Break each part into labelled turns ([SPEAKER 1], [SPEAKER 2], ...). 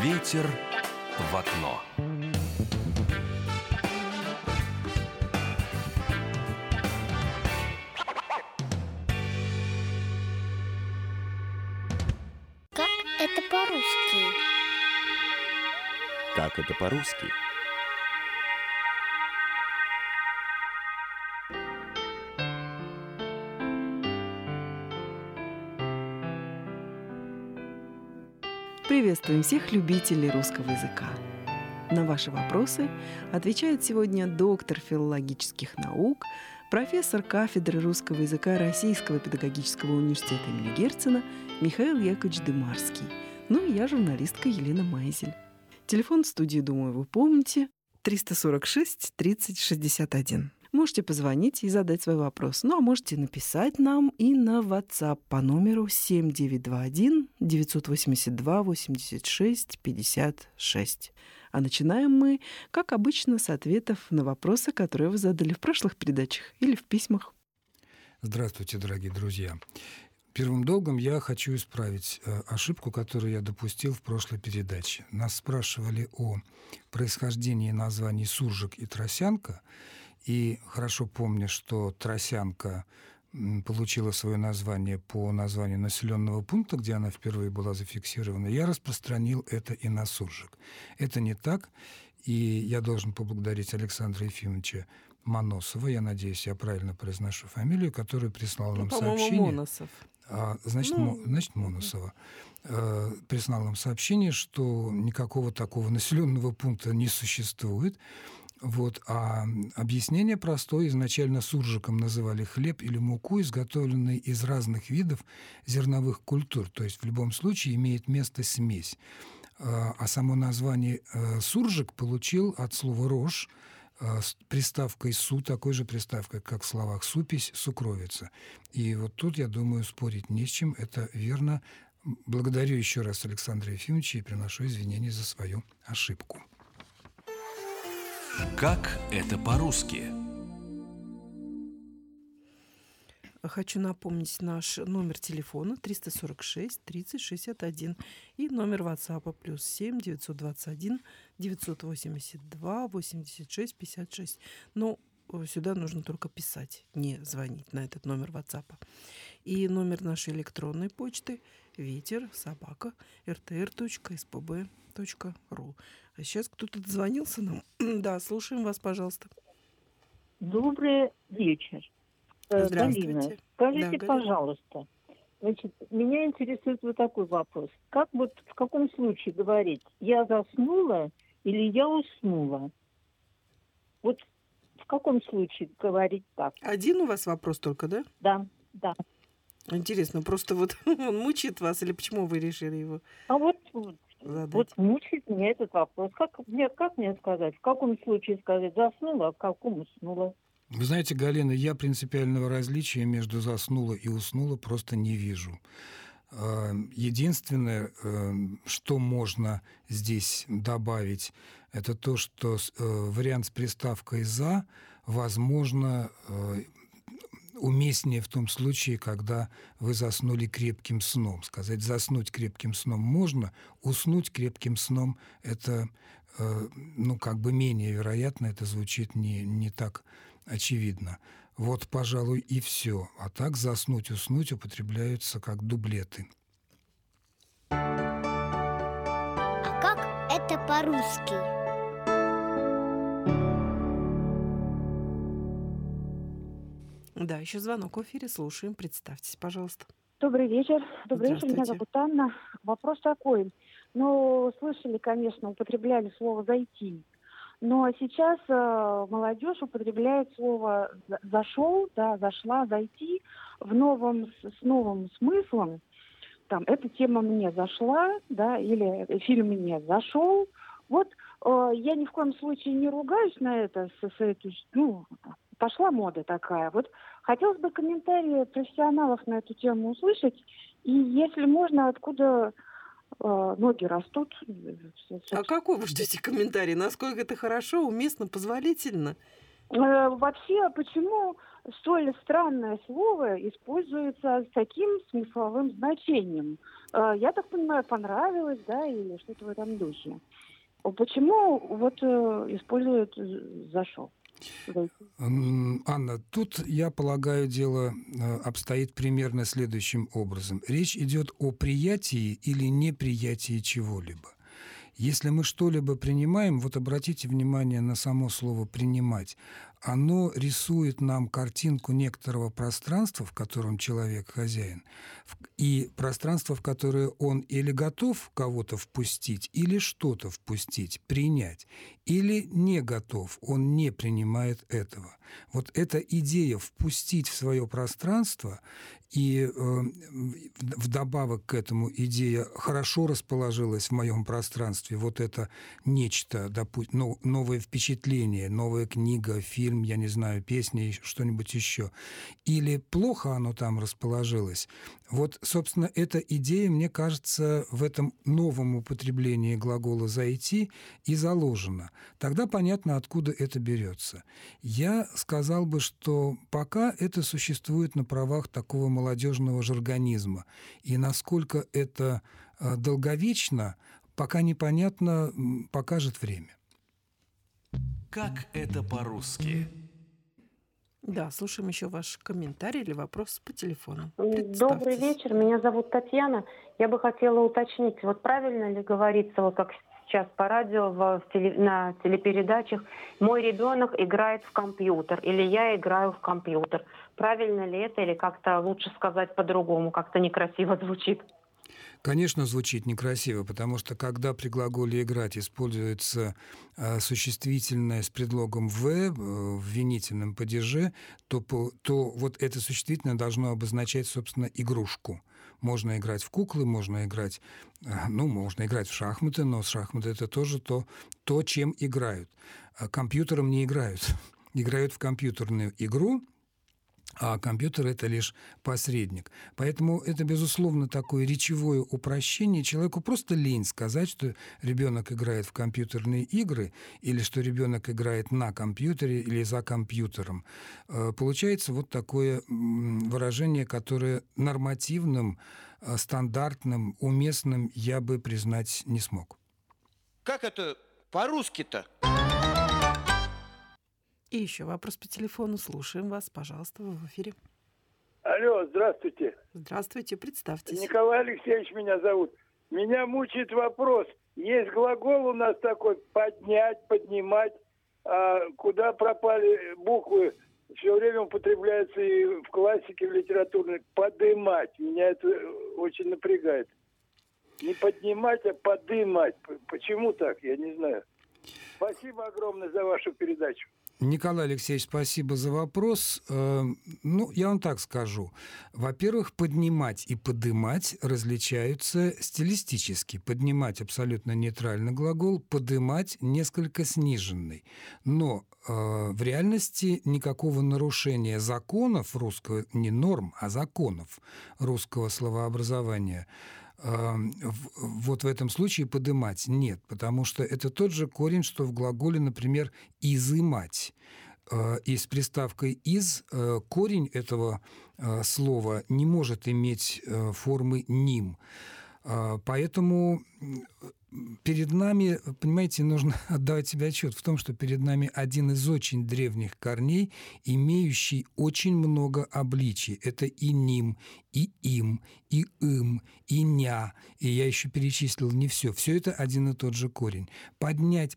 [SPEAKER 1] Ветер в окно.
[SPEAKER 2] Как это по-русски?
[SPEAKER 3] Как это по-русски?
[SPEAKER 4] Приветствуем всех любителей русского языка. На ваши вопросы отвечает сегодня доктор филологических наук, профессор кафедры русского языка Российского педагогического университета имени Герцена Михаил Яковлевич Дымарский. Ну и я, журналистка Елена Майзель. Телефон в студии, думаю, вы помните, 346 30 61. Можете позвонить и задать свой вопрос. Ну, а можете написать нам и на WhatsApp по номеру 7921 982 86 56. А начинаем мы, как обычно, с ответов на вопросы, которые вы задали в прошлых передачах или в письмах.
[SPEAKER 5] Здравствуйте, дорогие друзья. Первым долгом я хочу исправить ошибку, которую я допустил в прошлой передаче. Нас спрашивали о происхождении названий суржик и тросянка. И хорошо помню, что тросянка получила свое название по названию населенного пункта, где она впервые была зафиксирована. Я распространил это и на суржик. Это не так. И я должен поблагодарить Александра Ефимовича Моносова, я надеюсь, я правильно произношу фамилию, который прислал нам сообщение.
[SPEAKER 4] Моносов.
[SPEAKER 5] Значит, Моносова. Прислал нам сообщение, что никакого такого населенного пункта не существует. А объяснение простое. Изначально суржиком называли хлеб или муку, изготовленные из разных видов зерновых культур. То есть в любом случае имеет место смесь. А само название суржик получил от слова «рожь», с приставкой «су», такой же приставкой, как в словах «супись», «сукровица». И вот тут, я думаю, спорить не с чем, это верно. Благодарю еще раз Александра Ефимовича и приношу извинения за свою ошибку.
[SPEAKER 1] Как это по-русски?
[SPEAKER 4] Хочу напомнить наш номер телефона 346 30 61 и номер WhatsApp +7 921 982 86 56. Но сюда нужно только писать, не звонить на этот номер WhatsApp. И номер нашей электронной почты ветер@rtr.spb.ru. А сейчас кто-то дозвонился нам. Да, слушаем вас, пожалуйста.
[SPEAKER 6] Добрый вечер. Галина, скажите, пожалуйста, значит, меня интересует вот такой вопрос. Как вот в каком случае говорить, я заснула или я уснула? Вот в каком случае говорить так?
[SPEAKER 4] Один у вас вопрос только, да?
[SPEAKER 6] Да.
[SPEAKER 4] Интересно, просто вот он мучает вас, или почему вы решили его задать?
[SPEAKER 6] Вот мучает меня этот вопрос. Как мне сказать? В каком случае сказать заснула, а в каком уснула?
[SPEAKER 5] Вы знаете, Галина, я принципиального различия между заснула и уснула просто не вижу. Единственное, что можно здесь добавить, это то, что вариант с приставкой «за», возможно, уместнее в том случае, когда вы заснули крепким сном. Сказать «заснуть крепким сном» можно, уснуть крепким сном – это менее вероятно, это звучит не так очевидно. Вот, пожалуй, и все. А так заснуть, уснуть употребляются как дублеты.
[SPEAKER 2] А как это по-русски?
[SPEAKER 4] Да, еще звонок в эфире, слушаем. Представьтесь, пожалуйста.
[SPEAKER 7] Добрый вечер. Добрый вечер, меня зовут Анна. Вопрос такой. Слышали, конечно, употребляли слово «зайти». Но сейчас молодежь употребляет слово «зашел», да, «зашла», «зайти» с новым смыслом. Там, эта тема мне зашла, да, или фильм мне зашел. Я ни в коем случае не ругаюсь на это, пошла мода такая. Хотелось бы комментарии профессионалов на эту тему услышать. И если можно, откуда ноги растут.
[SPEAKER 4] А какой вы ждете комментарий? Насколько это хорошо, уместно, позволительно?
[SPEAKER 7] Вообще, почему столь странное слово используется с таким смысловым значением? Я так понимаю, понравилось, да, или что-то в этом духе. Почему вот используют «зашел»?
[SPEAKER 5] Анна, тут, я полагаю, дело обстоит примерно следующим образом. Речь идет о приятии или неприятии чего-либо. Если мы что-либо принимаем, вот обратите внимание на само слово «принимать». Оно рисует нам картинку некоторого пространства, в котором человек хозяин, и пространство, в которое он или готов кого-то впустить, или что-то впустить, принять, или не готов, он не принимает этого. Вот эта идея впустить в свое пространство, и вдобавок к этому идея хорошо расположилась в моем пространстве, вот это нечто, допустим, новое впечатление, новая книга, фильм, я не знаю, песня, что-нибудь еще, или плохо оно там расположилось. Вот, собственно, эта идея, мне кажется, в этом новом употреблении глагола «зайти» и заложена. Тогда понятно, откуда это берется. Я сказал бы, что пока это существует на правах такого молодежного жаргонизма, и насколько это долговечно, пока непонятно, покажет время.
[SPEAKER 1] Как это по-русски?
[SPEAKER 4] Да, слушаем еще ваш комментарий или вопрос по телефону.
[SPEAKER 3] Добрый вечер, меня зовут Татьяна. Я бы хотела уточнить, вот правильно ли говорится, вот как сейчас по радио, на телепередачах, мой ребенок играет в компьютер или я играю в компьютер. Правильно ли это или как-то лучше сказать по-другому, как-то некрасиво звучит?
[SPEAKER 5] Конечно, звучит некрасиво, потому что когда при глаголе «играть» используется существительное с предлогом «в» в винительном падеже, то вот это существительное должно обозначать, собственно, игрушку. Можно играть в куклы, можно играть в шахматы, но шахматы — это тоже то, чем играют. Компьютером не играют. Играют в компьютерную игру, а компьютер — это лишь посредник. Поэтому это, безусловно, такое речевое упрощение. Человеку просто лень сказать, что ребенок играет в компьютерные игры или что ребенок играет на компьютере или за компьютером. Получается вот такое выражение, которое нормативным, стандартным, уместным я бы признать не смог.
[SPEAKER 8] Как это по-русски-то?
[SPEAKER 4] И еще вопрос по телефону. Слушаем вас, пожалуйста, вы в эфире.
[SPEAKER 9] Алло, здравствуйте.
[SPEAKER 4] Здравствуйте, представьтесь.
[SPEAKER 9] Николай Алексеевич меня зовут. Меня мучает вопрос. Есть глагол у нас такой «поднять», «поднимать». А куда пропали буквы? Все время употребляется и в классике, в литературной. «Подымать». Меня это очень напрягает. Не поднимать, а подымать. Почему так? Я не знаю. Спасибо огромное за вашу передачу.
[SPEAKER 5] Николай Алексеевич, спасибо за вопрос. Я вам так скажу. Во-первых, поднимать и подымать различаются стилистически. Поднимать абсолютно нейтральный глагол, подымать несколько сниженный. Но в реальности никакого нарушения законов русского, не норм, а законов русского словообразования вот в этом случае подымать нет, потому что это тот же корень, что в глаголе, например, изымать. И с приставкой «из» корень этого слова не может иметь формы «ним». Поэтому перед нами, понимаете, нужно отдавать себе отчет в том, что перед нами один из очень древних корней, имеющий очень много обличий. Это и «ним», и «им», и «им», и «ня». И я еще перечислил не все. Все это один и тот же корень. Поднимать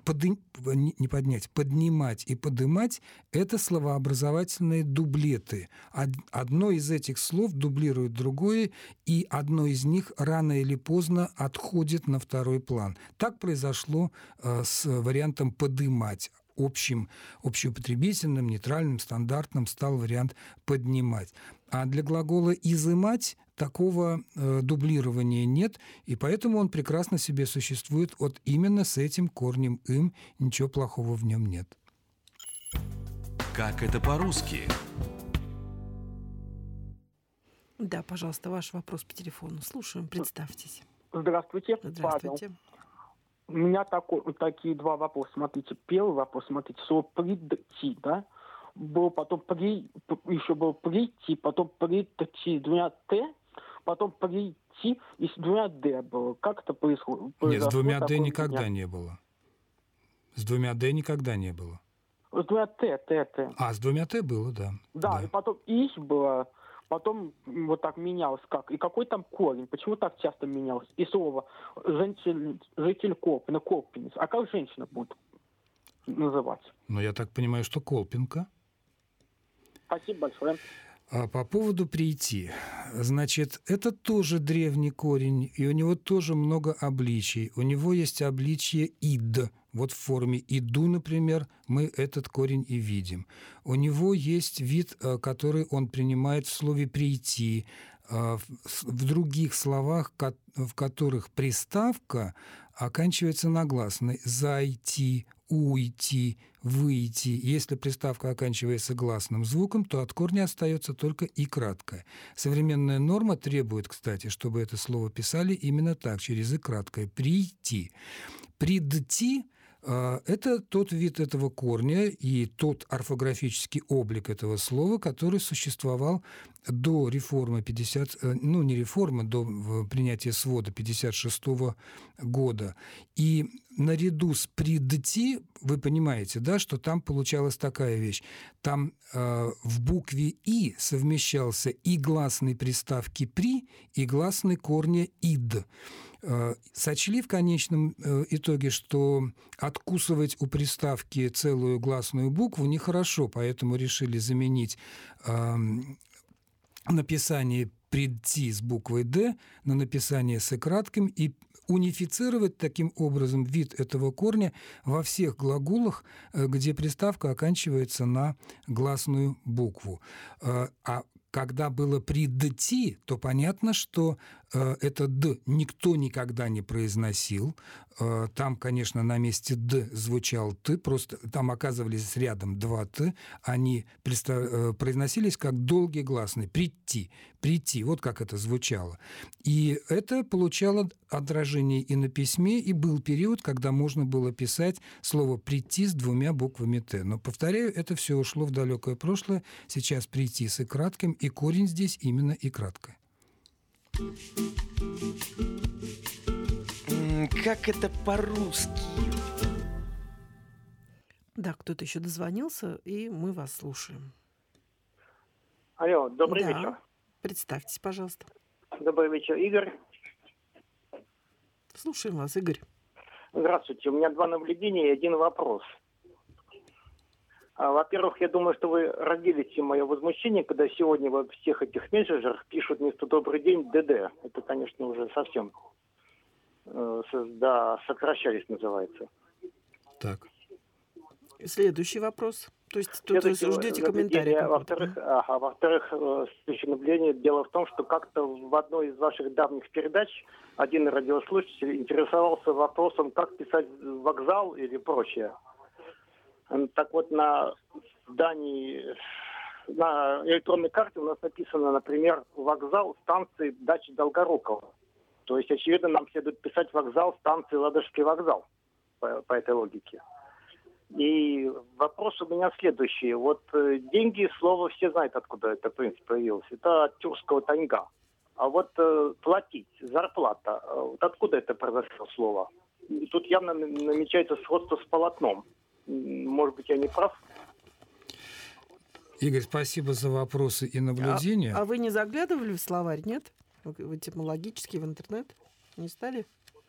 [SPEAKER 5] и подымать – это словообразовательные дублеты. Одно из этих слов дублирует другое, и одно из них рано или поздно отходит на второй план. Так произошло с вариантом «подымать». Общеупотребительным, нейтральным, стандартным стал вариант «поднимать». А для глагола «изымать» такого дублирования нет, и поэтому он прекрасно себе существует вот именно с этим корнем «им». Ничего плохого в нем нет.
[SPEAKER 1] Как это по-русски?
[SPEAKER 4] Да, пожалуйста, ваш вопрос по телефону. Слушаем, представьтесь.
[SPEAKER 10] Здравствуйте,
[SPEAKER 4] Здравствуйте.
[SPEAKER 10] Павел. У меня такие два вопроса. Смотрите, первый вопрос, слово «прийти», да? было потом еще было прийти, потом прийти с двумя Т, потом прийти и с двумя Д было. Как это происходит?
[SPEAKER 5] Нет, с двумя Д никогда не было. С двумя Д никогда не было.
[SPEAKER 10] С двумя Т.
[SPEAKER 5] А, с двумя Т было, да.
[SPEAKER 10] Да, и потом ИС было, потом вот так менялось как. И какой там корень? Почему так часто менялось? И слово житель Колпина, Колпинец. А как женщина будет называть?
[SPEAKER 5] Ну, я так понимаю, что Колпинка.
[SPEAKER 10] Спасибо большое.
[SPEAKER 5] А по поводу «прийти». Значит, это тоже древний корень, и у него тоже много обличий. У него есть обличие «ид». Вот в форме «иду», например, мы этот корень и видим. У него есть вид, который он принимает в слове «прийти». В других словах, в которых приставка оканчивается на гласной «зайти», «уйти», «выйти». Если приставка оканчивается гласным звуком, то от корня остается только «и» краткое. Современная норма требует, кстати, чтобы это слово писали именно так, через «и» краткое. «Прийти». «Придти» — это тот вид этого корня и тот орфографический облик этого слова, который существовал до реформы до принятия свода 1956 года. И наряду с «придти» вы понимаете, да, что там получалась такая вещь. Там в букве «и» совмещался и гласный приставки «при», и гласный корня «ид». Сочли в конечном итоге, что откусывать у приставки целую гласную букву нехорошо, поэтому решили заменить написание «придти» с буквой «д» на написание с «и» кратким и унифицировать таким образом вид этого корня во всех глаголах, где приставка оканчивается на гласную букву. А когда было «придти», то понятно, что это «д» никто никогда не произносил. Там, конечно, на месте «д» звучал «т», просто там оказывались рядом два «т», они произносились как долгий гласный «прийти», «прийти», вот как это звучало. И это получало отражение и на письме, и был период, когда можно было писать слово «прийти» с двумя буквами «т». Но, повторяю, это все ушло в далекое прошлое. Сейчас «прийти» с «и» кратким, и корень здесь именно «и» краткое.
[SPEAKER 8] Как это по-русски?
[SPEAKER 4] Да, кто-то еще дозвонился, и мы вас слушаем.
[SPEAKER 11] Алло, добрый
[SPEAKER 4] да.
[SPEAKER 11] вечер.
[SPEAKER 4] Представьтесь, пожалуйста.
[SPEAKER 11] Добрый вечер, Игорь.
[SPEAKER 4] Слушаем вас, Игорь.
[SPEAKER 11] Здравствуйте. У меня два наблюдения и один вопрос. Во-первых, я думаю, что вы разделите мое возмущение, когда сегодня во всех этих мессенджерах пишут вместо «добрый день» «ДД». Это, конечно, уже совсем сокращались, называется.
[SPEAKER 5] Так.
[SPEAKER 4] Следующий вопрос. То есть тут вы ждете комментария.
[SPEAKER 11] Во-вторых, следующее наблюдение. Дело в том, что как-то в одной из ваших давних передач один радиослушатель интересовался вопросом, как писать вокзал или прочее. Так вот, на здании, на электронной карте у нас написано, например, вокзал станции дачи Долгорукова. То есть, очевидно, нам следует писать вокзал станции Ладожский вокзал по этой логике. И вопрос у меня следующий. Вот деньги, слово, все знают, откуда это, в принципе, появилось. Это от тюркского таньга. А вот платить, зарплата, вот откуда это произошло слово? И тут явно намечается сходство с полотном. Может быть, я не прав?
[SPEAKER 5] Игорь, спасибо за вопросы и наблюдения.
[SPEAKER 4] А вы не заглядывали в словарь, нет? В этимологический, в интернет? Не стали?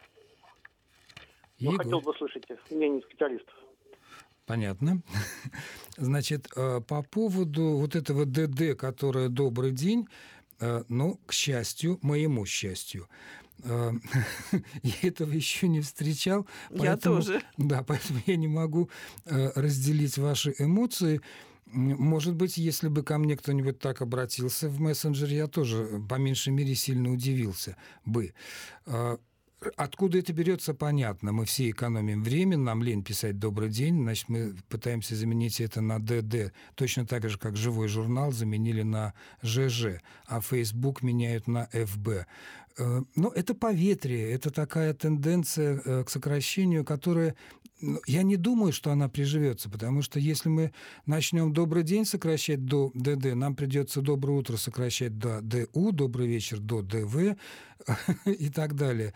[SPEAKER 11] Я хотел бы слышать мнение специалистов.
[SPEAKER 5] Понятно. Значит, по поводу вот этого ДД, которое «добрый день», ну, к счастью, моему счастью, я этого еще не встречал.
[SPEAKER 4] Я тоже.
[SPEAKER 5] Да, поэтому я не могу разделить ваши эмоции. Может быть, если бы ко мне кто-нибудь так обратился в мессенджере, я тоже, по меньшей мере, сильно удивился бы. Откуда это берется, понятно. Мы все экономим время, нам лень писать «добрый день», значит, мы пытаемся заменить это на «ДД», точно так же, как «живой журнал» заменили на «ЖЖ», а Facebook меняют на «ФБ». Но это поветрие, это такая тенденция к сокращению, которая... Я не думаю, что она приживется, потому что если мы начнем «добрый день» сокращать до «ДД», нам придется «доброе утро» сокращать до «ДУ», «добрый вечер» до «ДВ и так далее.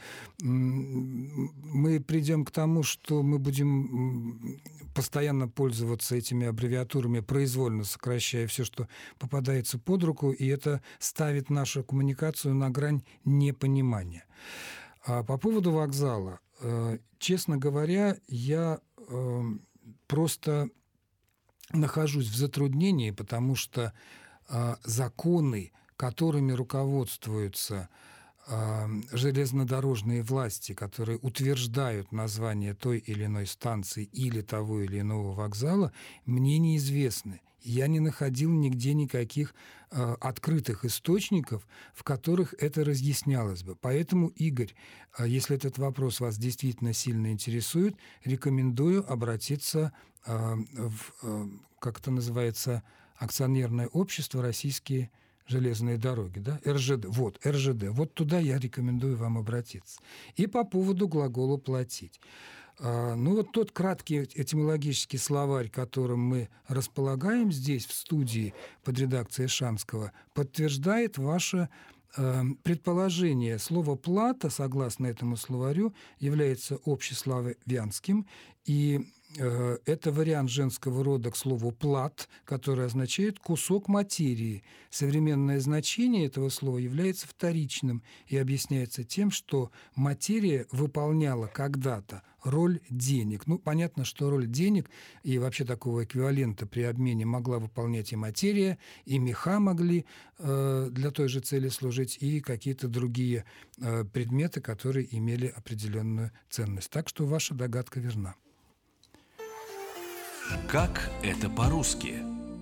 [SPEAKER 5] Мы придем к тому, что мы будем постоянно пользоваться этими аббревиатурами, произвольно сокращая все, что попадается под руку, и это ставит нашу коммуникацию на грань непонимания. А по поводу вокзала, честно говоря, я просто нахожусь в затруднении, потому что законы, которыми руководствуются железнодорожные власти, которые утверждают название той или иной станции или того или иного вокзала, мне неизвестны. Я не находил нигде никаких открытых источников, в которых это разъяснялось бы. Поэтому, Игорь, если этот вопрос вас действительно сильно интересует, рекомендую обратиться в, как это называется, акционерное общество «Российские железные дороги», да? РЖД. Вот, РЖД. Вот туда я рекомендую вам обратиться. И по поводу глагола «платить». Ну вот тот краткий этимологический словарь, которым мы располагаем здесь, в студии под редакцией Шанского, подтверждает ваше предположение. Слово «плата», согласно этому словарю, является общеславянским, и это вариант женского рода к слову «плат», который означает «кусок материи». Современное значение этого слова является вторичным и объясняется тем, что материя выполняла когда-то роль денег. Ну, понятно, что роль денег и вообще такого эквивалента при обмене могла выполнять и материя, и меха могли для той же цели служить, и какие-то другие предметы, которые имели определенную ценность. Так что ваша догадка верна.
[SPEAKER 1] Как это по-русски?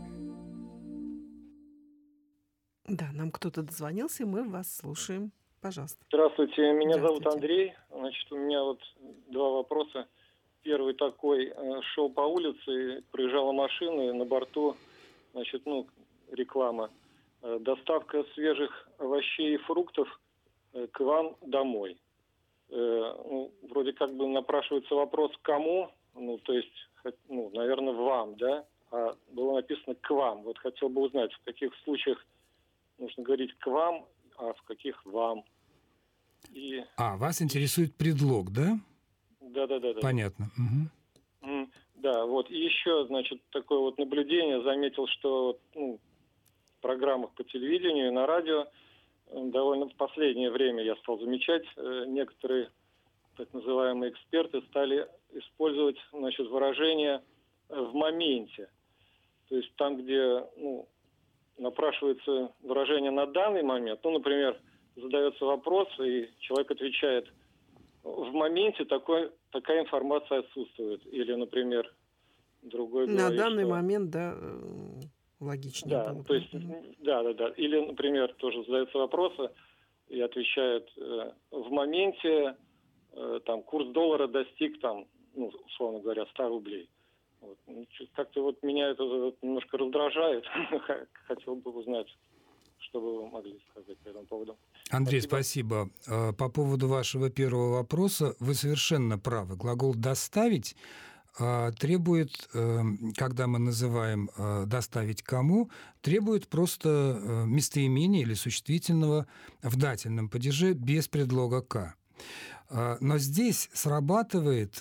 [SPEAKER 4] Да, нам кто-то дозвонился, и мы вас слушаем. Пожалуйста.
[SPEAKER 12] Здравствуйте, меня зовут Андрей. Значит, у меня вот два вопроса. Первый такой. Шел по улице, проезжала машина, и на борту, значит, реклама. Доставка свежих овощей и фруктов к вам домой. Вроде как бы напрашивается вопрос, кому? То есть, наверное, вам, да? А было написано «к вам». Вот хотел бы узнать, в каких случаях нужно говорить «к вам», а в каких «вам».
[SPEAKER 5] Вас интересует предлог, да?
[SPEAKER 12] Да.
[SPEAKER 5] Понятно. Угу.
[SPEAKER 12] Да, вот. И еще, значит, такое вот наблюдение. Заметил, что в программах по телевидению и на радио довольно в последнее время я стал замечать, некоторые так называемые эксперты стали использовать, значит, выражение «в моменте». То есть там, где напрашивается выражение «на данный момент», например, задается вопрос, и человек отвечает: в моменте такая информация отсутствует. Или, например, другой говорит,
[SPEAKER 4] на данный момент, да, логичнее.
[SPEAKER 12] Да,
[SPEAKER 4] было.
[SPEAKER 12] То есть, да. Или, например, тоже задается вопрос и отвечает: в моменте там курс доллара достиг условно говоря, 100 рублей. Вот. Как-то вот меня это немножко раздражает. Хотел бы узнать, что бы вы могли сказать по этому поводу.
[SPEAKER 5] Андрей, спасибо. По поводу вашего первого вопроса, вы совершенно правы. Глагол «доставить» требует, когда мы называем «доставить кому», требует просто местоимения или существительного в дательном падеже без предлога «к». Но здесь срабатывает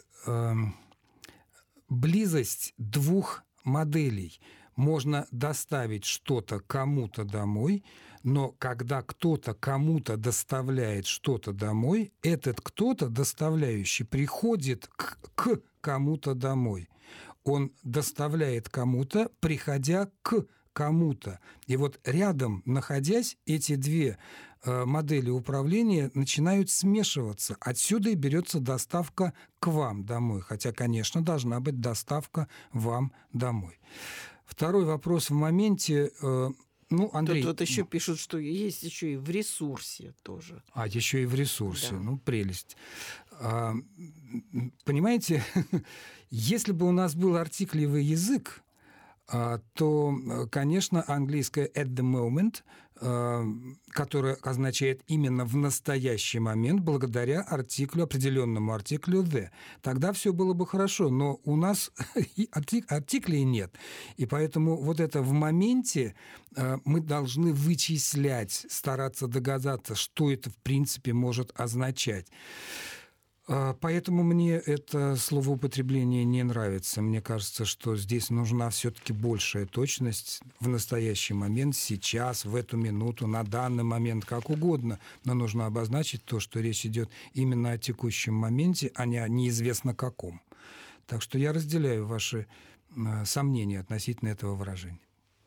[SPEAKER 5] близость двух моделей. Можно доставить что-то кому-то домой, но когда кто-то кому-то доставляет что-то домой, этот кто-то, доставляющий, приходит к кому-то домой. Он доставляет кому-то, приходя к кому-то. И вот рядом, находясь, эти две модели управления начинают смешиваться. Отсюда и берется доставка к вам домой. Хотя, конечно, должна быть доставка вам домой. Второй вопрос в моменте. Андрей...
[SPEAKER 4] Тут еще пишут, что есть еще и в ресурсе тоже.
[SPEAKER 5] Еще и в ресурсе.
[SPEAKER 4] Да.
[SPEAKER 5] Прелесть. Понимаете, если бы у нас был артиклевый язык, то, конечно, английское at the moment, которое означает именно в настоящий момент, благодаря артиклю, определенному артиклю the. Тогда все было бы хорошо, но у нас артиклей нет. И поэтому вот это в моменте мы должны вычислять, стараться догадаться, что это в принципе может означать. Поэтому мне это словоупотребление не нравится. Мне кажется, что здесь нужна все-таки большая точность в настоящий момент, сейчас, в эту минуту, на данный момент, как угодно. Но нужно обозначить то, что речь идет именно о текущем моменте, а не о неизвестно каком. Так что я разделяю ваши сомнения относительно этого выражения.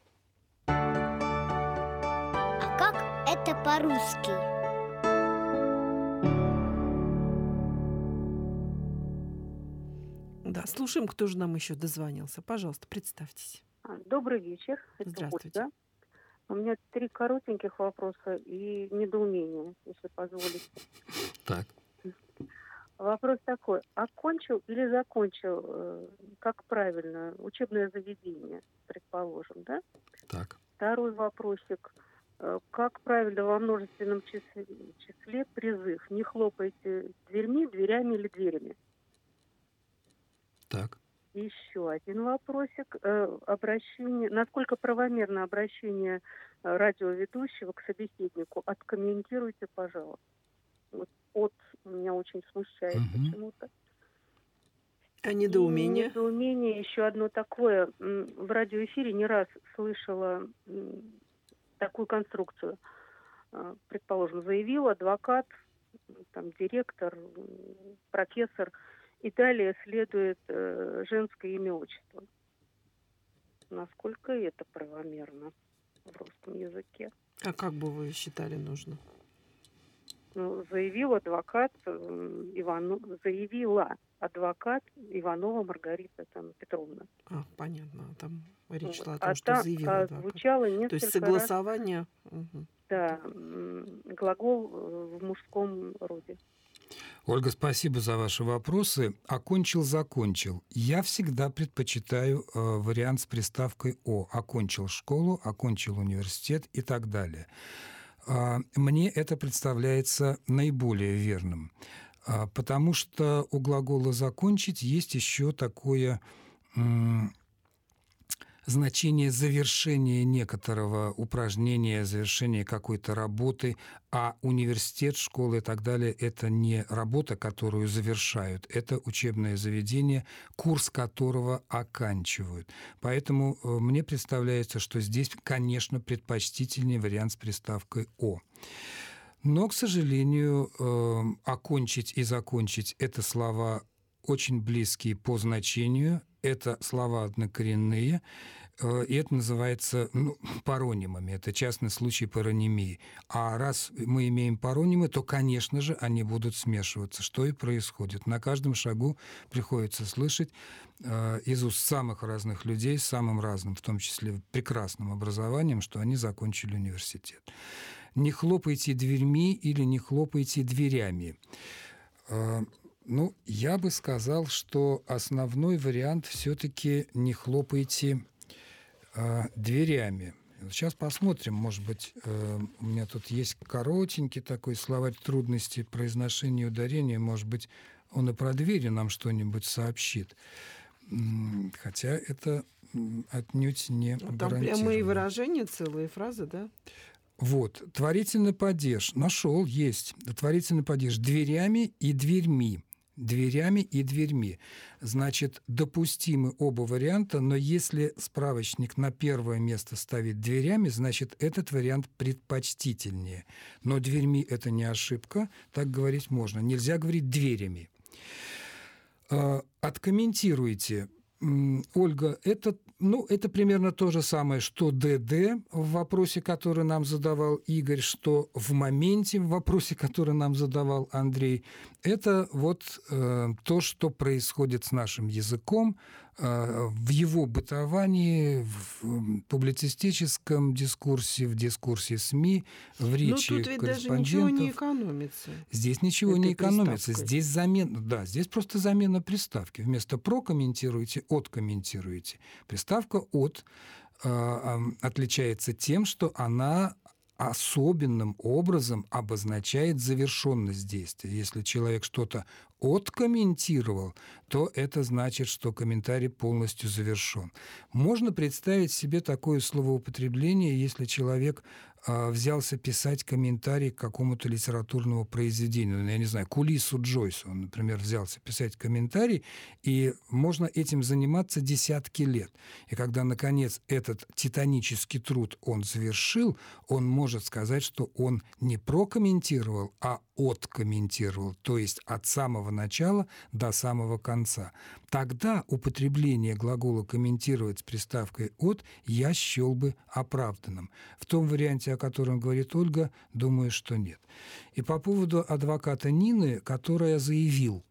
[SPEAKER 2] А как это по-русски?
[SPEAKER 4] Да, слушаем, кто же нам еще дозвонился. Пожалуйста, представьтесь.
[SPEAKER 3] Добрый вечер.
[SPEAKER 4] Здравствуйте.
[SPEAKER 3] Ольга. У меня 3 коротеньких вопроса и недоумения, если позволите.
[SPEAKER 1] Так.
[SPEAKER 3] Вопрос такой. Окончил или закончил, как правильно, учебное заведение, предположим, да?
[SPEAKER 1] Так.
[SPEAKER 3] Второй вопросик. Как правильно во множественном числе призыв? Не хлопайте дверями или дверями?
[SPEAKER 1] Так.
[SPEAKER 3] Еще один вопросик. Обращение. Насколько правомерно обращение радиоведущего к собеседнику? Откомментируйте, пожалуйста. Вот меня очень смущает почему-то.
[SPEAKER 4] А недоумение?
[SPEAKER 3] Недоумение еще одно такое. В радиоэфире не раз слышала такую конструкцию. Предположим, заявил адвокат, там, директор, профессор, и далее следует женское имя, отчество. Насколько это правомерно в русском языке?
[SPEAKER 4] А как бы вы считали нужно?
[SPEAKER 3] Заявила адвокат Иванова Маргарита Петровна.
[SPEAKER 4] Понятно. Там речь шла о том, что заявила адвокат.
[SPEAKER 3] Звучало несколько
[SPEAKER 4] То есть согласование.
[SPEAKER 3] Раз, да, глагол в мужском роде.
[SPEAKER 5] Ольга, спасибо за ваши вопросы. Окончил, закончил. Я всегда предпочитаю вариант с приставкой «о». Окончил школу, окончил университет и так далее. Мне это представляется наиболее верным, потому что у глагола «закончить» есть еще такое значение завершения некоторого упражнения, завершения какой-то работы, а университет, школа и так далее – это не работа, которую завершают, это учебное заведение, курс которого оканчивают. Поэтому мне представляется, что здесь, конечно, предпочтительнее вариант с приставкой «о». Но, к сожалению, «окончить» и «закончить» – это слова очень близкие по значению, это слова однокоренные, и это называется паронимами. Это частный случай паронимии. А раз мы имеем паронимы, то, конечно же, они будут смешиваться, что и происходит. На каждом шагу приходится слышать из уст самых разных людей, с самым разным, в том числе прекрасным образованием, что они закончили университет. Не хлопайте дверьми или не хлопайте дверями. Я бы сказал, что основной вариант все-таки не хлопайте дверями. Сейчас посмотрим, может быть, у меня тут есть коротенький такой словарь трудностей произношения и ударения, может быть, он и про двери нам что-нибудь сообщит. Хотя это отнюдь не гарантировано.
[SPEAKER 4] Там прямые выражения, целые фразы, да?
[SPEAKER 5] Вот, творительный падеж. Нашел, есть. Творительный падеж дверями и дверьми. Дверями и дверьми. Значит, допустимы оба варианта, но если справочник на первое место ставит дверями, значит, этот вариант предпочтительнее. Но дверьми – это не ошибка, так говорить можно. Нельзя говорить дверями. Откомментируйте. Ольга, это примерно то же самое, что ДД в вопросе, который нам задавал Игорь, что в моменте в вопросе, который нам задавал Андрей. Это вот то, что происходит с нашим языком в его бытовании, в публицистическом дискурсе, в дискурсе СМИ, в речи
[SPEAKER 4] Но тут ведь даже
[SPEAKER 5] корреспондентов.
[SPEAKER 4] ничего не экономится.
[SPEAKER 5] Здесь ничего не экономится.
[SPEAKER 4] Приставкой.
[SPEAKER 5] Здесь замена, да, здесь просто замена приставки. Вместо «прокомментируйте» «откомментируйте». Приставка «от» отличается тем, что она особенным образом обозначает завершенность действия. Если человек что-то откомментировал, то это значит, что комментарий полностью завершен. Можно представить себе такое словоупотребление, если человек взялся писать комментарий к какому-то литературному произведению. Я не знаю, к Улиссу Джойсу он, например, взялся писать комментарий, и можно этим заниматься десятки лет. И когда, наконец, этот титанический труд он завершил, он может сказать, что он не прокомментировал, а откомментировал, то есть от самого начала до самого конца. Тогда употребление глагола «комментировать» с приставкой «от» я счел бы оправданным. В том варианте, о котором говорит Ольга, думаю, что нет. И по поводу адвоката Нины, которая заявил,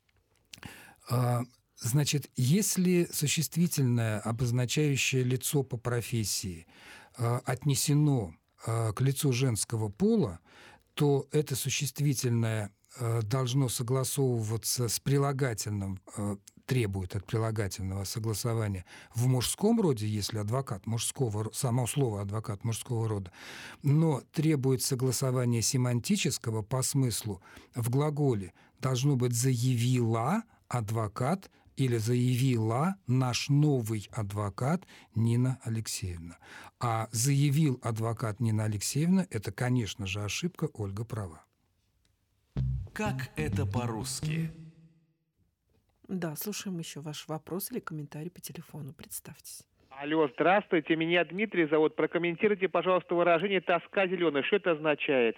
[SPEAKER 5] значит, если существительное, обозначающее лицо по профессии, отнесено к лицу женского пола, то это существительное должно согласовываться с прилагательным, требует от прилагательного согласования в мужском роде, если адвокат мужского, само слово адвокат мужского рода, но требует согласования семантического по смыслу в глаголе должно быть «заявила адвокат» или «заявила наш новый адвокат Нина Алексеевна». А «заявил адвокат Нина Алексеевна» – это, конечно же, ошибка, Ольга права.
[SPEAKER 1] Как это по-русски?
[SPEAKER 4] Да, слушаем еще ваш вопрос или комментарий по телефону. Представьтесь.
[SPEAKER 13] Алло, здравствуйте, меня Дмитрий зовут. Прокомментируйте, пожалуйста, выражение «тоска зеленая». Что это означает?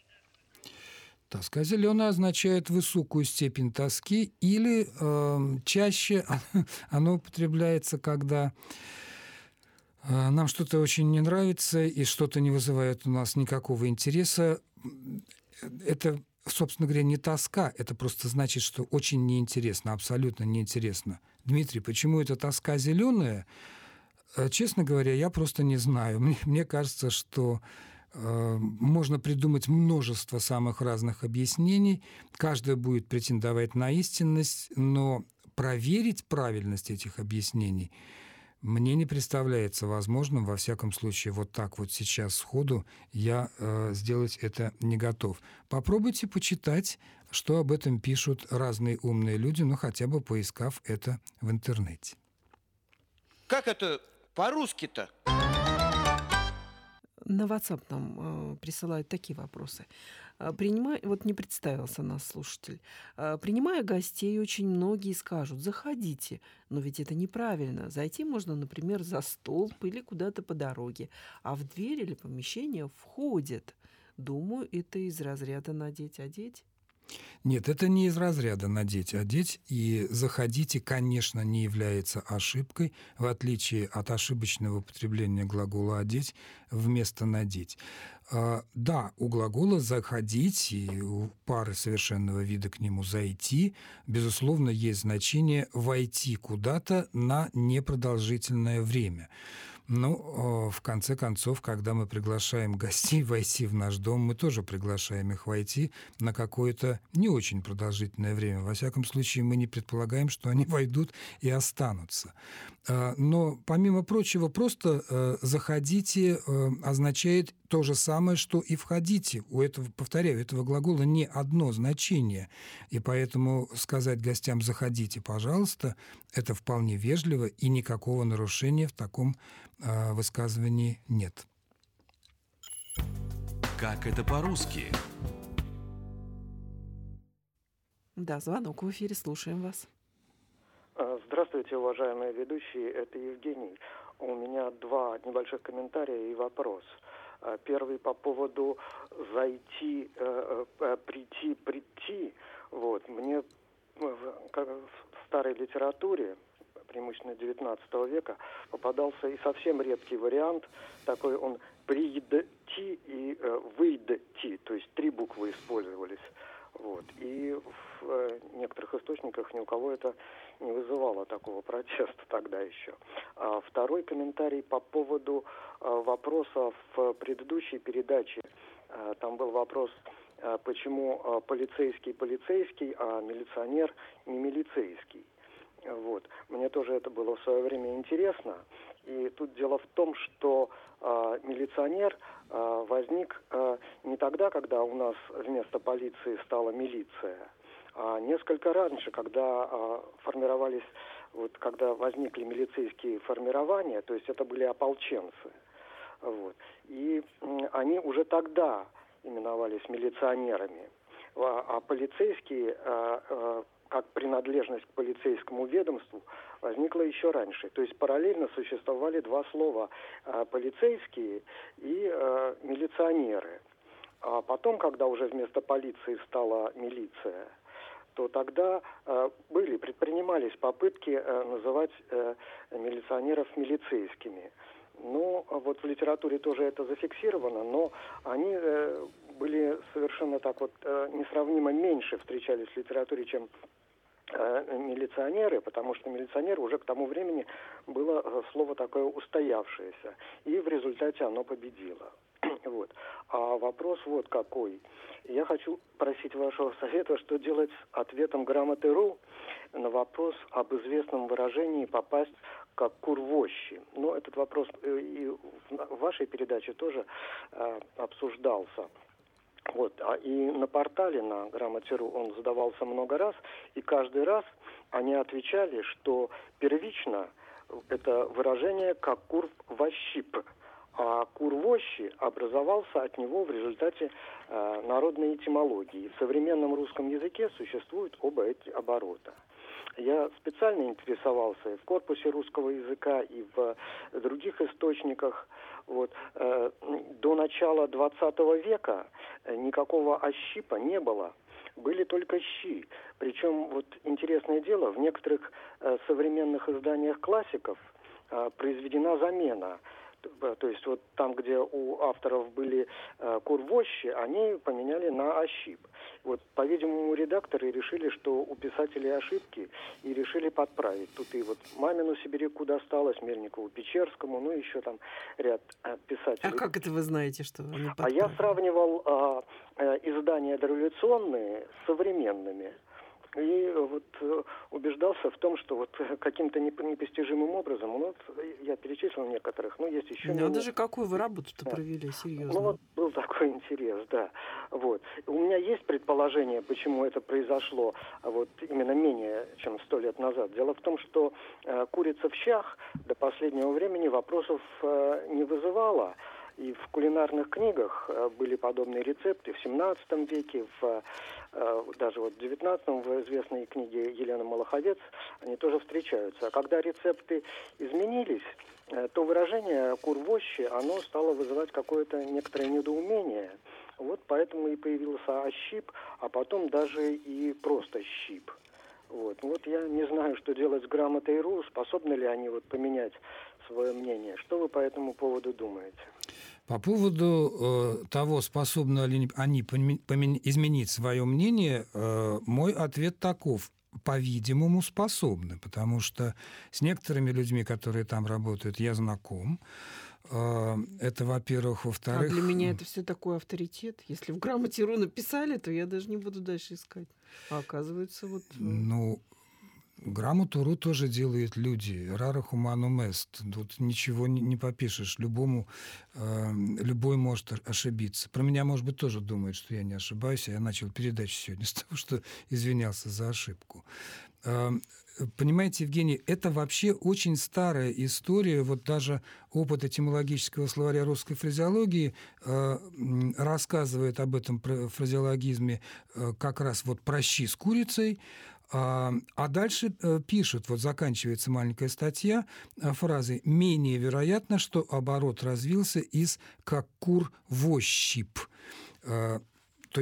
[SPEAKER 5] Тоска зеленая означает высокую степень тоски, или чаще оно употребляется, когда нам что-то очень не нравится и что-то не вызывает у нас никакого интереса. Это, собственно говоря, не тоска, это просто значит, что очень неинтересно, абсолютно неинтересно. Дмитрий, почему это тоска зеленая? Честно говоря, я просто не знаю. Мне кажется, что можно придумать множество самых разных объяснений. Каждое будет претендовать на истинность, но проверить правильность этих объяснений мне не представляется возможным. Во всяком случае, вот так вот сейчас сходу я сделать это не готов. Попробуйте почитать, что об этом пишут разные умные люди, ну хотя бы поискав это в интернете.
[SPEAKER 8] Как это по-русски-то?
[SPEAKER 4] На WhatsApp нам присылают такие вопросы. Вот не представился нас слушатель. Принимая гостей, очень многие скажут: заходите. Но ведь это неправильно. Зайти можно, например, за столб или куда-то по дороге. А в дверь или помещение входят. Думаю, это из разряда надеть-одеть.
[SPEAKER 5] Нет, это не из разряда надеть-одеть, и «заходите», конечно, не является ошибкой, в отличие от ошибочного употребления глагола «одеть» вместо «надеть». Да, у глагола «заходить» и у пары совершенного вида к нему «зайти», безусловно, есть значение «войти куда-то на непродолжительное время». Ну, в конце концов, когда мы приглашаем гостей войти в наш дом, мы тоже приглашаем их войти на какое-то не очень продолжительное время. Во всяком случае, мы не предполагаем, что они войдут и останутся. Но, помимо прочего, просто «заходите» означает то же самое, что и «входите». У этого, повторяю, этого глагола не одно значение. И поэтому сказать гостям «заходите, пожалуйста» — это вполне вежливо, и никакого нарушения в таком высказывании нет.
[SPEAKER 1] Как это по-русски?
[SPEAKER 4] Да, звонок в эфире, слушаем вас.
[SPEAKER 14] Здравствуйте, уважаемые ведущие, это Евгений. У меня два небольших комментария и вопрос. Первый по поводу «зайти», «прийти». Вот. Мне в старой литературе, преимущественно XIX века, попадался и совсем редкий вариант, такой он «прийти» и «выйти», то есть три буквы использовались. Вот. И в некоторых источниках ни у кого это не вызывало такого протеста тогда еще. Второй комментарий по поводу вопроса в предыдущей передаче. Там был вопрос, почему полицейский, а милиционер не милицейский. Вот. Мне тоже это было в свое время интересно. И тут дело в том, что милиционер возник не тогда, когда у нас вместо полиции стала милиция, а несколько раньше, когда формировались, вот, когда возникли милицейские формирования, то есть это были ополченцы. Вот. И они уже тогда именовались милиционерами. А полицейские, как принадлежность к полицейскому ведомству, возникла еще раньше. То есть параллельно существовали два слова полицейские и милиционеры. А потом, когда уже вместо полиции стала милиция, то тогда предпринимались попытки называть милиционеров милицейскими. Ну, вот в литературе тоже это зафиксировано, но они были совершенно так вот несравнимо меньше встречались в литературе, чем милиционеры, потому что милиционеры уже к тому времени было слово такое устоявшееся, и в результате оно победило. Вот. А вопрос вот какой. Я хочу просить вашего совета, что делать с ответом грамоты.ру на вопрос об известном выражении «попасть как кур в ощи». Но этот вопрос и в вашей передаче тоже обсуждался. Вот. И на портале, на грамоте.ру он задавался много раз, и каждый раз они отвечали, что первично это выражение «как кур во щип», а кур в ощи образовался от него в результате народной этимологии. В современном русском языке существуют оба эти оборота. Я специально интересовался и в корпусе русского языка, и в других источниках. Вот. До начала 20 века никакого ощипа не было. Были только щи. Причем, вот интересное дело, в некоторых современных изданиях классиков произведена замена. То есть вот там, где у авторов были курвощи, они поменяли на ощип. Вот, по-видимому, редакторы решили, что у писателей ошибки, и решили подправить. Тут и вот Мамину Сибиряку досталось, Мельникову Печерскому, ну и еще там ряд писателей.
[SPEAKER 4] А как это вы знаете, что они подправили?
[SPEAKER 14] А я сравнивал издания дореволюционные с современными. И вот убеждался в том, что вот каким-то непостижимым образом, ну, вот я перечислил некоторых, но есть еще...
[SPEAKER 4] Надо же, какую вы работу-то провели, серьезно.
[SPEAKER 14] Ну, вот был такой интерес, да. Вот. У меня есть предположение, почему это произошло вот именно менее чем 100 лет назад. Дело в том, что курица в щах до последнего времени вопросов не вызывала. И в кулинарных книгах были подобные рецепты в 17 веке, даже вот в 19-м, в известной книге Елены Малаховец, они тоже встречаются. А когда рецепты изменились, то выражение «кур-вощи», оно стало вызывать какое-то некоторое недоумение. Вот поэтому и появился ощип, а потом даже и просто щип. Вот. Вот я не знаю, что делать с грамотой.ру, способны ли они вот поменять свое мнение. Что вы по этому поводу думаете?
[SPEAKER 5] По поводу того, способны ли они изменить свое мнение, мой ответ таков. По-видимому, способны, потому что с некоторыми людьми, которые там работают, я знаком. Это, во-первых. Во-вторых...
[SPEAKER 4] А для меня это все такой авторитет. Если в грамоте.ру написали, то я даже не буду дальше искать. А оказывается, вот...
[SPEAKER 5] Ну, грамоту.ру тоже делают люди. Rara humanum est. Тут ничего не попишешь. Любой может ошибиться. Про меня, может быть, тоже думает, что я не ошибаюсь. Я начал передачу сегодня с того, что извинялся за ошибку. Понимаете, Евгений, это вообще очень старая история. Вот даже опыт этимологического словаря русской фразеологии рассказывает об этом фразеологизме как раз вот про щи с курицей. А дальше пишут, вот заканчивается маленькая статья фразой «менее вероятно, что оборот развился из «как кур в ощип». То есть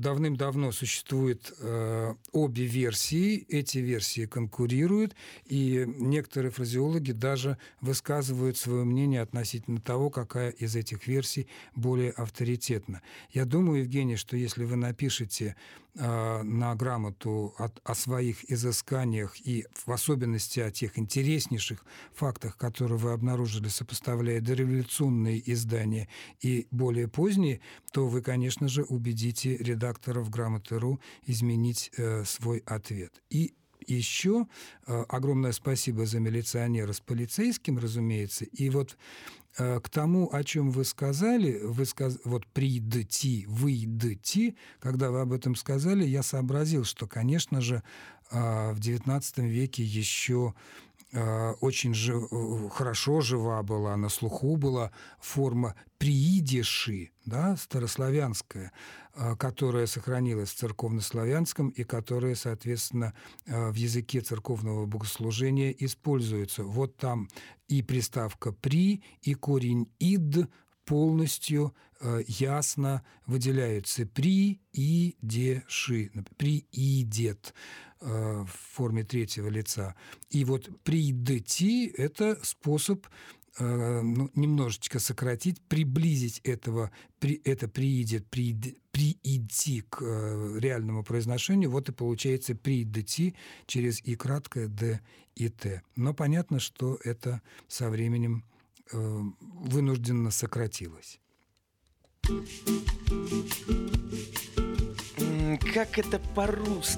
[SPEAKER 5] давным-давно существуют обе версии. Эти версии конкурируют, и некоторые фразеологи даже высказывают свое мнение относительно того, какая из этих версий более авторитетна. Я думаю, Евгений, что если вы напишете на грамоту о своих изысканиях и в особенности о тех интереснейших фактах, которые вы обнаружили, сопоставляя дореволюционные издания и более поздние, то вы, конечно же, убедите редакторов «Грамоты.ру» изменить свой ответ. И еще огромное спасибо за милиционера с полицейским, разумеется. И вот к тому, о чем вы сказали, вот «придти», «выйдти», когда вы об этом сказали, я сообразил, что, конечно же, в XIX веке еще очень хорошо жива была, на слуху была форма «приидиши», да, старославянская, которая сохранилась в церковнославянском и которая, соответственно, в языке церковного богослужения используется. Вот там и приставка «при», и корень «ид» полностью ясно выделяются. «Приидеши», «приидет» в форме третьего лица. И вот «придти» — это способ немножечко сократить, приблизить это «приидет», «приидти» к реальному произношению. Вот и получается «придти» через «и» краткое «д» и «т». Но понятно, что это со временем вынужденно сократилось.
[SPEAKER 8] Как это по-русски?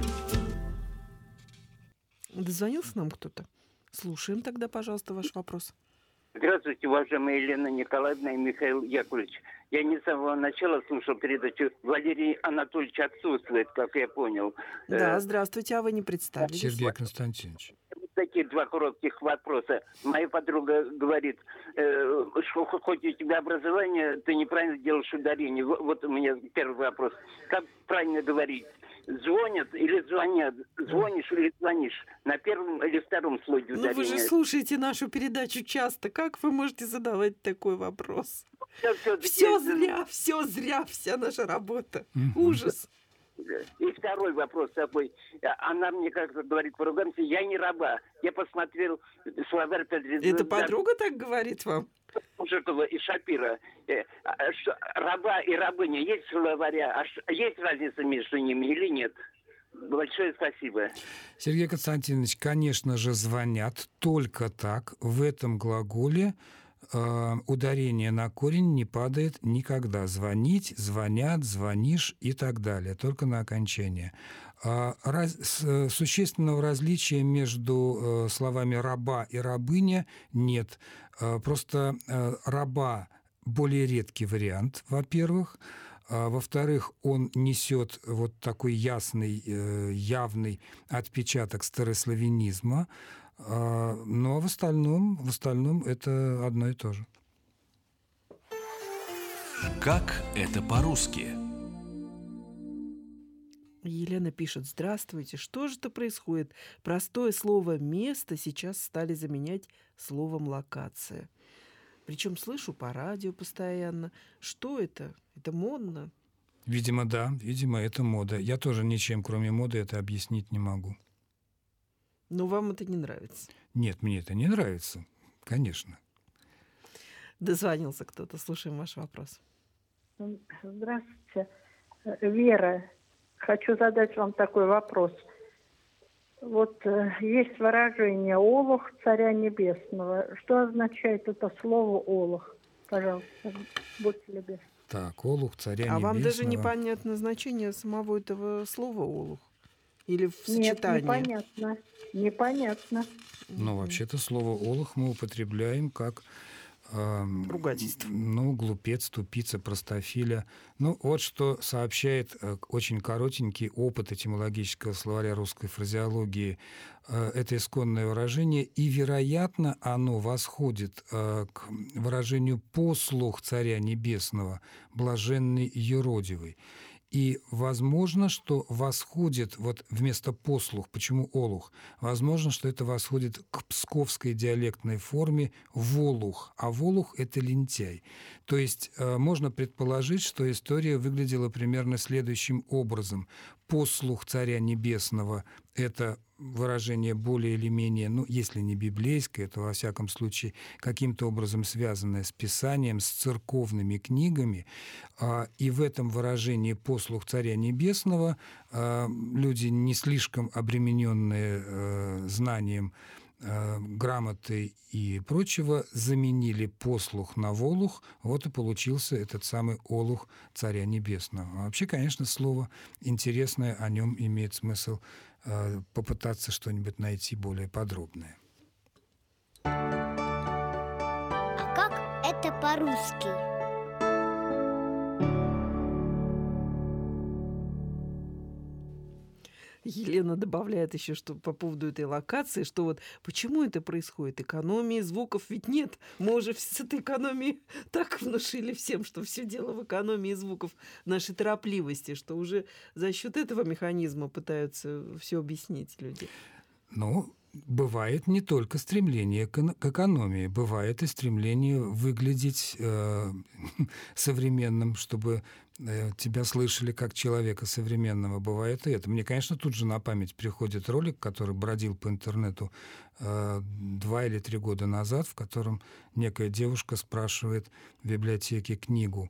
[SPEAKER 4] Дозвонился нам кто-то? Слушаем тогда, пожалуйста, ваш вопрос.
[SPEAKER 15] Здравствуйте, уважаемая Елена Николаевна и Михаил Яковлевич. Я не с самого начала слушал передачу. Валерий Анатольевич отсутствует, как я понял.
[SPEAKER 4] Да, здравствуйте, а вы не представились.
[SPEAKER 5] Сергей Константинович.
[SPEAKER 15] Такие два коротких вопроса. Моя подруга говорит, что хоть у тебя образование, ты неправильно делаешь ударение. Вот у меня первый вопрос. Как правильно говорить? Звонят или звонят? Звонишь или звонишь? На первом или втором слоге ударения?
[SPEAKER 4] Ну вы же слушаете нашу передачу часто. Как вы можете задавать такой вопрос? Все зря, вся наша работа. Ужас.
[SPEAKER 15] И второй вопрос такой. Она мне как-то говорит, поругаемся, я не раба. Я посмотрел словарь...
[SPEAKER 4] Это подруга так говорит вам?
[SPEAKER 15] Мужикова и Шапира. Раба и рабыня есть словаря? А есть разница между ними или нет? Большое спасибо.
[SPEAKER 5] Сергей Константинович, конечно же, звонят только так. В этом глаголе ударение на корень не падает никогда. Звонить, звонят, звонишь и так далее. Только на окончание. Существенного различия между словами «раба» и «рабыня» нет. Просто «раба» более редкий вариант, во-первых. Во-вторых, он несет вот такой ясный, явный отпечаток старославянизма. Но в остальном это одно и то же.
[SPEAKER 1] Как это по-русски?
[SPEAKER 4] Елена пишет: здравствуйте, что же это происходит? Простое слово «место» сейчас стали заменять словом «локация». Причем слышу по радио постоянно. Что это? Это модно?
[SPEAKER 5] Видимо, да. Видимо, это мода. Я тоже ничем, кроме моды, это объяснить не могу.
[SPEAKER 4] Но вам это не нравится?
[SPEAKER 5] Нет, мне это не нравится. Конечно.
[SPEAKER 4] Дозвонился кто-то. Слушаем ваш вопрос.
[SPEAKER 6] Здравствуйте. Вера, хочу задать вам такой вопрос. Вот есть выражение «олух царя небесного». Что означает это слово «олух»? Пожалуйста, будьте любезны.
[SPEAKER 5] Так, «олух царя небесного».
[SPEAKER 4] А вам даже непонятно значение самого этого слова «олух»? Или в сочетании?
[SPEAKER 6] Нет, непонятно.
[SPEAKER 5] Но вообще-то слово «олух» мы употребляем как
[SPEAKER 4] ругательство.
[SPEAKER 5] Ну, глупец, тупица, простофиля. Ну, вот что сообщает очень коротенький опыт этимологического словаря русской фразеологии. Это исконное выражение, и, вероятно, оно восходит к выражению «послух царя небесного, блаженный юродивый». И возможно, что восходит вот вместо послух, почему олух? Возможно, что это восходит к псковской диалектной форме волух, а волух – это лентяй. То есть можно предположить, что история выглядела примерно следующим образом. Послух Царя Небесного – это выражение более или менее, ну, если не библейское, то, во всяком случае, каким-то образом связанное с Писанием, с церковными книгами. И в этом выражении «послух Царя Небесного» люди, не слишком обремененные знанием грамоты и прочего, заменили послух на волух, вот и получился этот самый олух Царя Небесного. А вообще, конечно, слово интересное, о нем имеет смысл попытаться что-нибудь найти более подробное.
[SPEAKER 2] А как это по-русски?
[SPEAKER 4] Елена добавляет еще, что по поводу этой локации, что вот почему это происходит? Экономии звуков ведь нет. Мы уже с этой экономией так внушили всем, что все дело в экономии звуков, нашей торопливости, что уже за счет этого механизма пытаются все объяснить люди.
[SPEAKER 5] Ну, бывает не только стремление к экономии, бывает и стремление выглядеть современным, чтобы тебя слышали как человека современного. Бывает и это. Мне, конечно, тут же на память приходит ролик, который бродил по интернету 2 или 3 года назад, в котором некая девушка спрашивает в библиотеке книгу,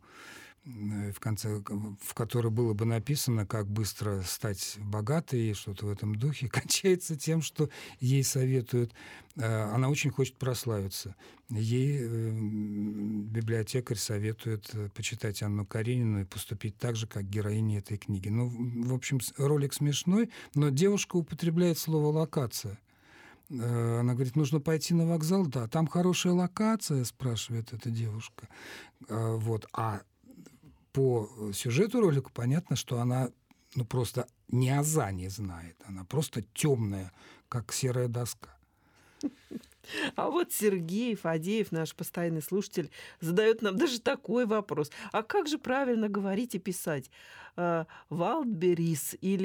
[SPEAKER 5] в которой было бы написано, как быстро стать богатой, и что-то в этом духе, кончается тем, что ей советуют. Она очень хочет прославиться. Ей библиотекарь советует почитать Анну Каренину и поступить так же, как героиня этой книги. Ну, в общем, ролик смешной, но девушка употребляет слово «локация». Она говорит, нужно пойти на вокзал. Да, там хорошая локация, спрашивает эта девушка. Вот. А по сюжету ролика понятно, что она просто ни аза не знает. Она просто темная, как серая доска.
[SPEAKER 4] А вот Сергей Фадеев, наш постоянный слушатель, задает нам даже такой вопрос. А как же правильно говорить и писать? Вайлдберрис или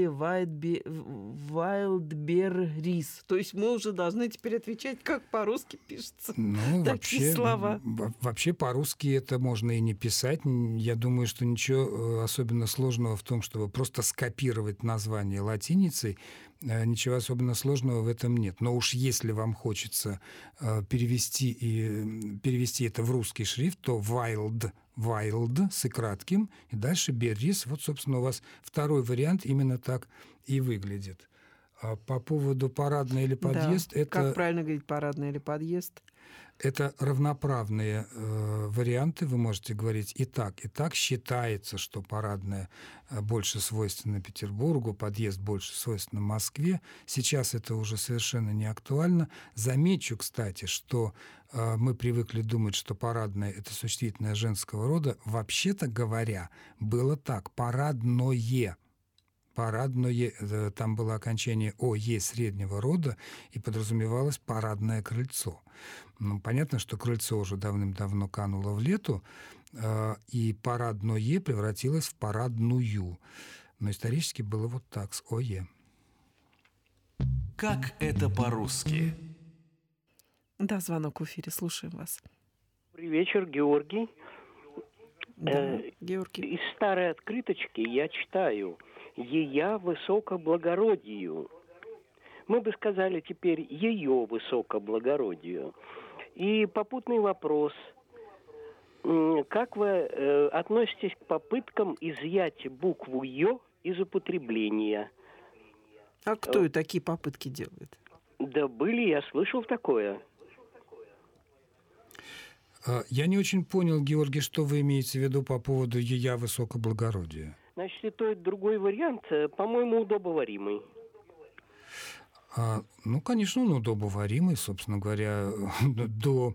[SPEAKER 4] Вайлдберрис? То есть мы уже должны теперь отвечать, как по-русски пишется такие слова.
[SPEAKER 5] Вообще по-русски это можно и не писать. Я думаю, что ничего особенно сложного в том, чтобы просто скопировать название латиницей. Ничего особенно сложного в этом нет. Но уж если вам хочется перевести это в русский шрифт, то wild с и кратким, и дальше berries. Вот, собственно, у вас второй вариант именно так и выглядит. А по поводу парадный или подъезд...
[SPEAKER 4] Да. Как правильно говорить, парадный или подъезд?
[SPEAKER 5] Это равноправные варианты. Вы можете говорить и так, и так. Считается, что парадная больше свойственна Петербургу, подъезд больше свойственна Москве. Сейчас это уже совершенно не актуально. Замечу, кстати, что мы привыкли думать, что парадное — это существительное женского рода. Вообще-то говоря, было так. Парадное. Парадное, там было окончание «ое» среднего рода, и подразумевалось парадное крыльцо. Ну, понятно, что крыльцо уже давным-давно кануло в лету, и парадное превратилось в парадную. Но исторически было вот так, с «ое».
[SPEAKER 1] Как это по-русски?
[SPEAKER 4] Да, звонок в эфире, слушаем вас.
[SPEAKER 16] Добрый вечер, Георгий.
[SPEAKER 4] Да, Георгий.
[SPEAKER 16] Из старой открыточки я читаю «Ея высокоблагородию». Мы бы сказали теперь «ее высокоблагородию». И попутный вопрос. Как вы относитесь к попыткам изъять букву «ё» из употребления?
[SPEAKER 4] А кто и такие попытки делает?
[SPEAKER 16] Да были, я слышал такое.
[SPEAKER 5] Я не очень понял, Георгий, что вы имеете в виду по поводу «ея высокоблагородия».
[SPEAKER 16] Значит, и тот, и другой вариант, по-моему, удобоваримый.
[SPEAKER 5] Ну, конечно, он удобоваримый, собственно говоря, до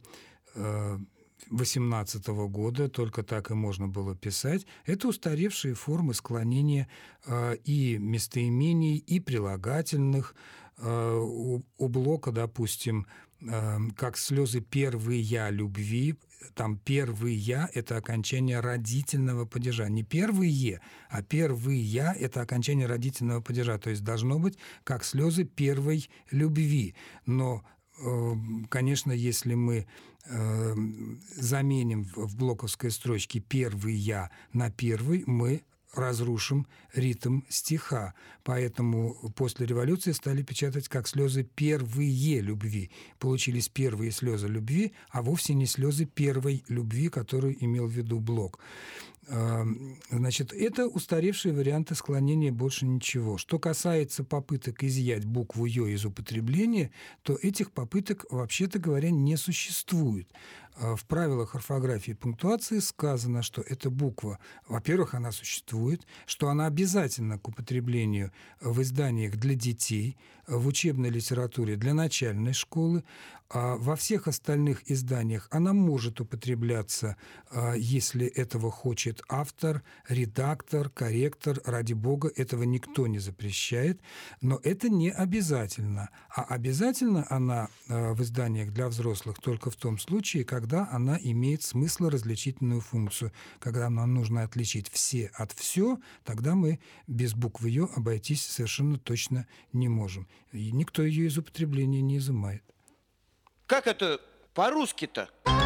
[SPEAKER 5] 18 года только так и можно было писать. Это устаревшие формы склонения и местоимений, и прилагательных. У Блока, допустим, как слезы первые любви. Там первые – это окончание родительного падежа. Не первые, а первые – это окончание родительного падежа. То есть должно быть как слезы первой любви. Но, конечно, если мы заменим в блоковской строчке «первые» на «первый», мы разрушим ритм стиха. Поэтому после революции стали печатать как слезы первые любви. Получились первые слезы любви, а вовсе не слезы первой любви, которую имел в виду Блок. Значит, это устаревшие варианты склонения, больше ничего. Что касается попыток изъять букву «ё» из употребления, то этих попыток, вообще-то говоря, не существует. В правилах орфографии и пунктуации сказано, что эта буква, во-первых, она существует, что она обязательна к употреблению в изданиях для детей, в учебной литературе для начальной школы, а во всех остальных изданиях она может употребляться, если этого хочет автор, редактор, корректор. Ради бога, этого никто не запрещает, но это не обязательно. А обязательно она в изданиях для взрослых только в том случае, когда она имеет смыслоразличительную функцию. Когда нам нужно отличить «все» от «все», тогда мы без буквы «ё» обойтись совершенно точно не можем. И никто ее из употребления не изымает.
[SPEAKER 8] Как это по-русски-то?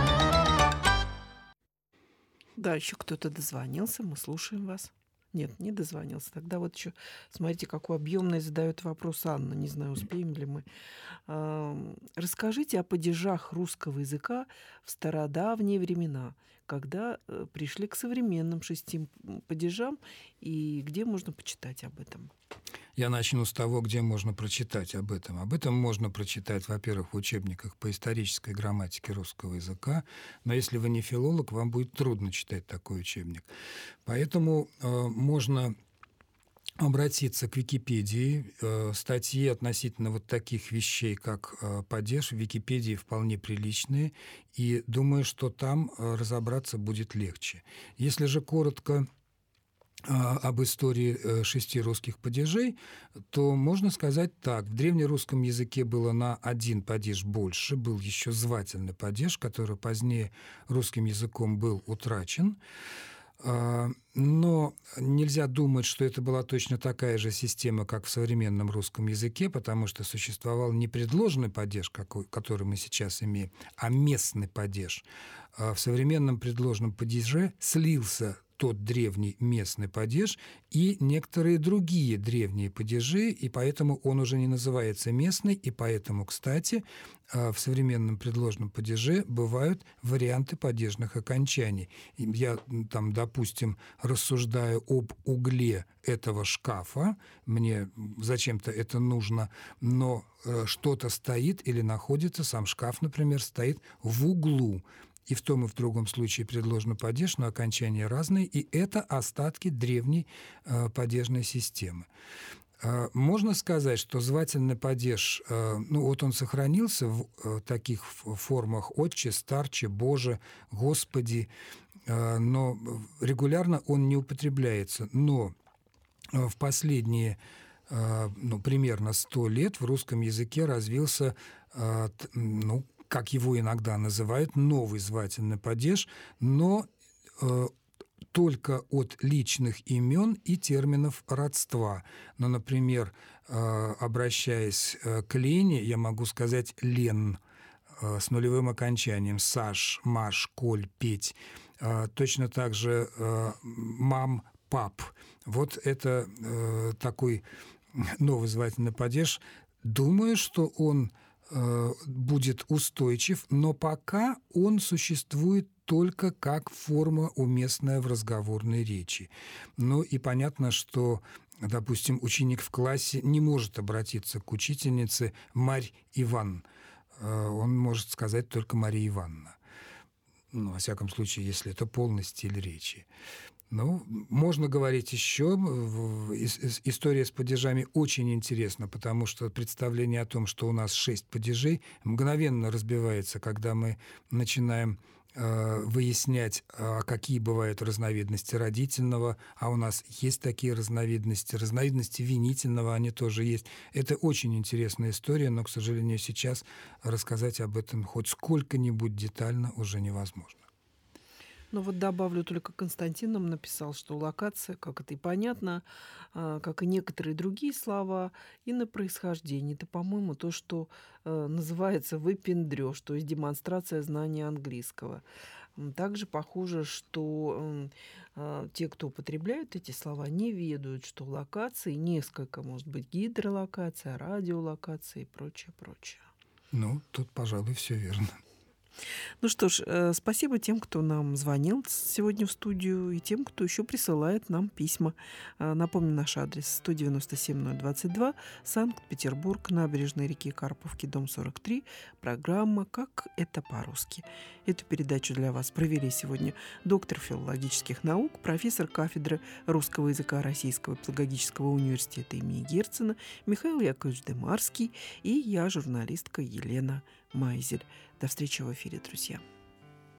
[SPEAKER 4] Да, еще кто-то дозвонился, мы слушаем вас. Нет, не дозвонился. Тогда вот еще, смотрите, какой объемный задает вопрос Анна. Не знаю, успеем ли мы. Расскажите о падежах русского языка в стародавние времена, когда пришли к современным 6 падежам, и где можно почитать об этом?
[SPEAKER 5] Я начну с того, где можно прочитать об этом. Об этом можно прочитать, во-первых, в учебниках по исторической грамматике русского языка, но если вы не филолог, вам будет трудно читать такой учебник. Поэтому можно обратиться к Википедии. Статьи относительно вот таких вещей, как падеж, в Википедии вполне приличные, и думаю, что там разобраться будет легче. Если же коротко об истории 6 русских падежей, то можно сказать так. В древнерусском языке было на 1 падеж больше, был еще звательный падеж, который позднее русским языком был утрачен. Но нельзя думать, что это была точно такая же система, как в современном русском языке, потому что существовал не предложный падеж, который мы сейчас имеем, а местный падеж. В современном предложном падеже слился тот древний местный падеж и некоторые другие древние падежи, и поэтому он уже не называется местный, и поэтому, кстати, в современном предложном падеже бывают варианты падежных окончаний. Я там, допустим, рассуждаю об угле этого шкафа, мне зачем-то это нужно, но что-то стоит или находится, сам шкаф, например, стоит в углу. И в том и в другом случае предложено падеж, но окончания разные, и это остатки древней падежной системы. Можно сказать, что звательный падеж, вот он сохранился в таких формах «Отче», «Старче», «Боже», «Господи», но регулярно он не употребляется. Но в последние примерно 100 лет в русском языке развился, как его иногда называют, новый звательный падеж, но только от личных имен и терминов родства. Но, например, обращаясь к Лене, я могу сказать «Лен» с нулевым окончанием, Саш, Маш, Коль, Петь. Точно так же мам, пап. Вот это такой новый звательный падеж. Думаю, что он будет устойчив, но пока он существует только как форма, уместная в разговорной речи. Ну и понятно, что, допустим, ученик в классе не может обратиться к учительнице «Марь Иван». Он может сказать только «Мария Ивановна». Во всяком случае, если это полный стиль речи. Можно говорить еще. История с падежами очень интересна, потому что представление о том, что у нас 6 падежей, мгновенно разбивается, когда мы начинаем выяснять, какие бывают разновидности родительного, а у нас есть такие разновидности винительного, они тоже есть. Это очень интересная история, но, к сожалению, сейчас рассказать об этом хоть сколько-нибудь детально уже невозможно.
[SPEAKER 4] Ну вот добавлю только, Константин нам написал, что локация, как это и понятно, как и некоторые другие слова, и на происхождение. Это, по-моему, то, что называется выпендрёж, то есть демонстрация знания английского. Также похоже, что те, кто употребляют эти слова, не ведают, что локации несколько, может быть, гидролокация, радиолокация и прочее, прочее.
[SPEAKER 5] Ну, тут, пожалуй, все верно.
[SPEAKER 4] Ну что ж, спасибо тем, кто нам звонил сегодня в студию, и тем, кто еще присылает нам письма. Напомню, наш адрес 197-022, Санкт-Петербург, набережная реки Карповки, дом 43, программа «Как это по-русски». Эту передачу для вас провели сегодня доктор филологических наук, профессор кафедры русского языка Российского педагогического университета имени Герцена Михаил Яковлевич Демарский и я, журналистка Елена Майзель. До встречи в эфире, друзья.